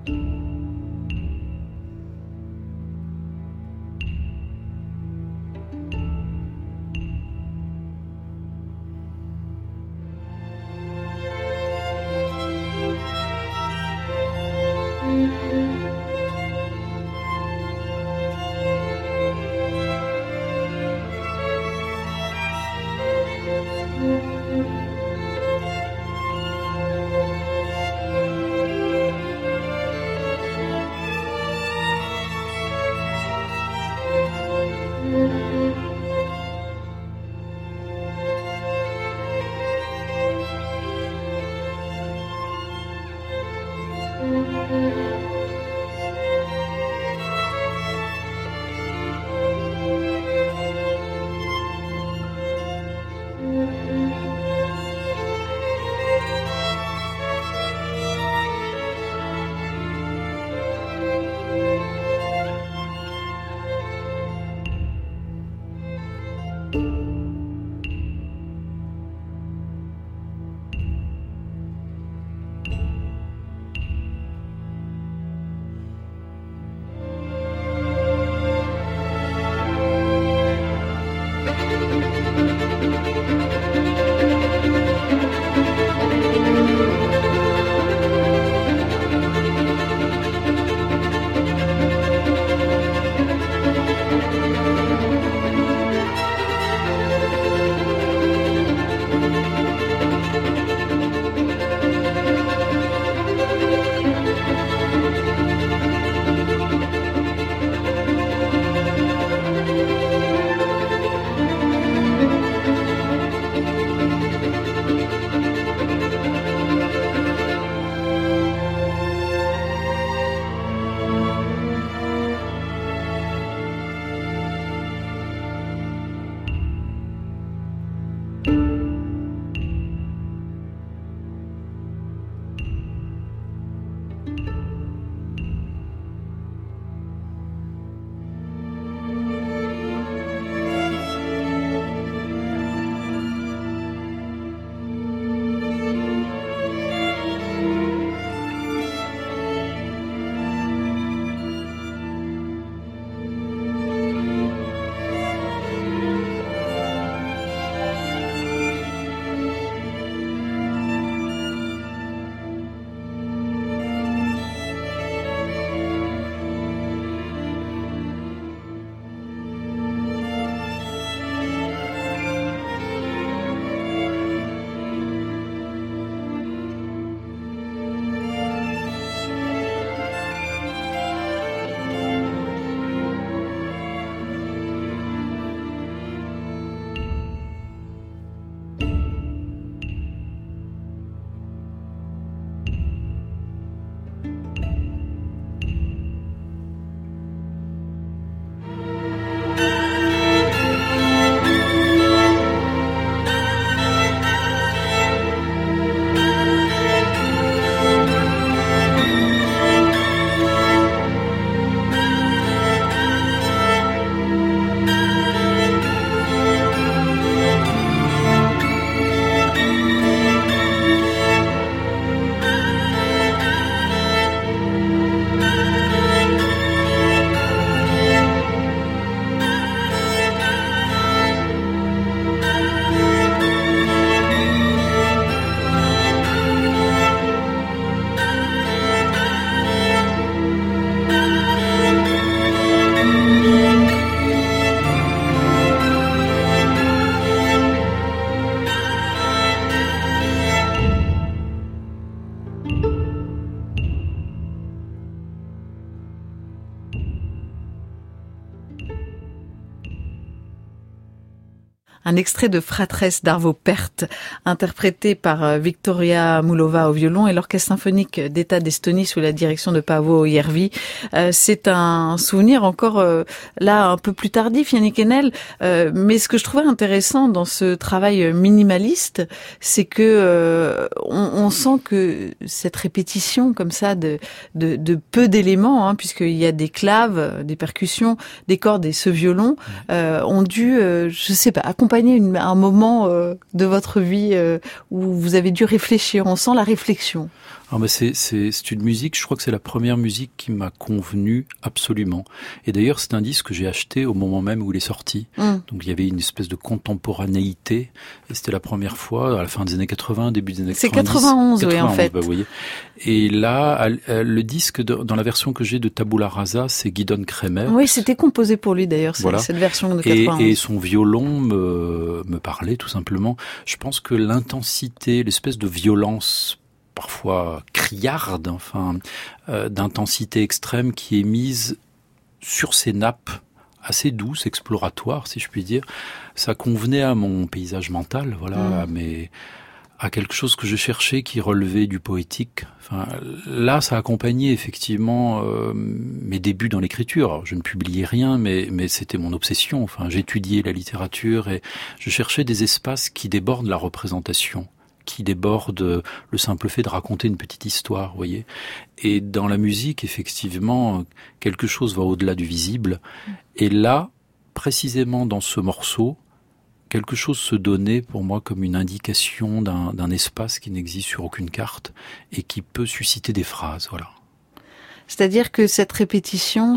Un extrait de Fratresse d'Arvo Pärt, interprété par Victoria Moulova au violon et l'Orchestre symphonique d'État d'Estonie sous la direction de Paavo Järvi. C'est un souvenir encore là un peu plus tardif, Yannick Enel, mais ce que je trouvais intéressant dans ce travail minimaliste, c'est que on sent que cette répétition comme ça de peu d'éléments, puisqu'il y a des claves, des percussions, des cordes et ce violon, ont dû, je sais pas, accompagner un moment de votre vie où vous avez dû réfléchir. On sent la réflexion. Alors, mais c'est une musique, je crois que c'est la première musique qui m'a convenu absolument. Et d'ailleurs, c'est un disque que j'ai acheté au moment même où il est sorti. Donc il y avait une espèce de contemporanéité. Et c'était la première fois, à la fin des années 80, début des années 90. C'est 91, oui, en fait. Bah, vous voyez. Et là, le disque, dans la version que j'ai de Tabula Rasa, c'est Guidon Kremer. Oui, c'était composé pour lui d'ailleurs, voilà. Cette version de 91. Et son violon me parlait tout simplement. Je pense que l'intensité, l'espèce de violence parfois criarde, enfin, d'intensité extrême qui est mise sur ces nappes assez douces, exploratoires, si je puis dire, ça convenait à mon paysage mental, voilà, à quelque chose que je cherchais qui relevait du poétique. Enfin, là, ça accompagnait effectivement mes débuts dans l'écriture. Alors, je ne publiais rien, mais c'était mon obsession. Enfin, j'étudiais la littérature et je cherchais des espaces qui débordent la représentation, qui débordent le simple fait de raconter une petite histoire, vous voyez. Et dans la musique, effectivement, quelque chose va au-delà du visible. Et là, précisément dans ce morceau, quelque chose se donnait pour moi comme une indication d'un espace qui n'existe sur aucune carte et qui peut susciter des phrases, voilà. C'est-à-dire que cette répétition,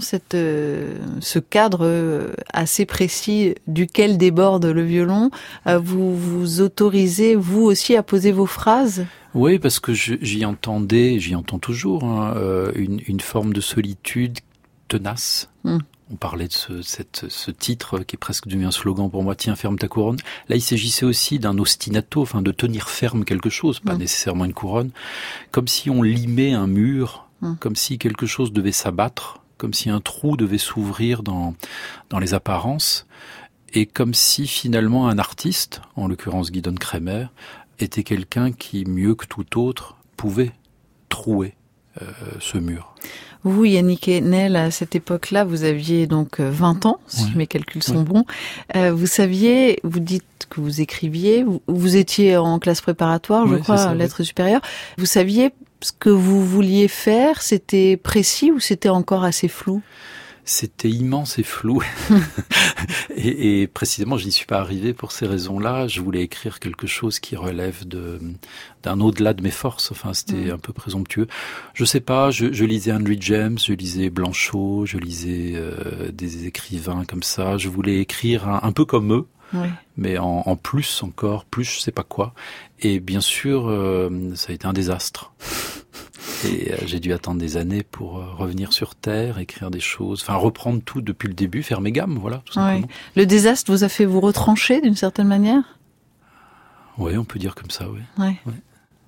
ce cadre assez précis duquel déborde le violon, vous vous autorisez vous aussi à poser vos phrases ? Oui, parce que j'y entends toujours, une forme de solitude tenace. On parlait de ce titre qui est presque devenu un slogan pour moi, tiens, ferme ta couronne. Là, il s'agissait aussi d'un ostinato, enfin de tenir ferme quelque chose, pas nécessairement une couronne, comme si on limait un mur, comme si quelque chose devait s'abattre, comme si un trou devait s'ouvrir dans les apparences, et comme si finalement un artiste, en l'occurrence Guidon Kremer, était quelqu'un qui, mieux que tout autre, pouvait trouer ce mur. Vous, Yannick Enel, à cette époque-là, vous aviez donc 20 ans, si mes calculs sont bons. Vous saviez, vous dites que vous écriviez, vous étiez en classe préparatoire, je crois, lettres supérieures. Vous saviez ce que vous vouliez faire, c'était précis ou c'était encore assez flou ? C'était immense et flou. et précisément, je n'y suis pas arrivé pour ces raisons-là. Je voulais écrire quelque chose qui relève d'un au-delà de mes forces. Enfin, c'était un peu présomptueux. Je sais pas, je lisais Henry James, je lisais Blanchot, je lisais des écrivains comme ça. Je voulais écrire un peu comme eux. Mais en plus encore, plus je sais pas quoi. Et bien sûr, ça a été un désastre. Et j'ai dû attendre des années pour revenir sur Terre, écrire des choses, enfin reprendre tout depuis le début, faire mes gammes, voilà, tout simplement. Le désastre vous a fait vous retrancher d'une certaine manière ? Oui, on peut dire comme ça, oui. Ouais.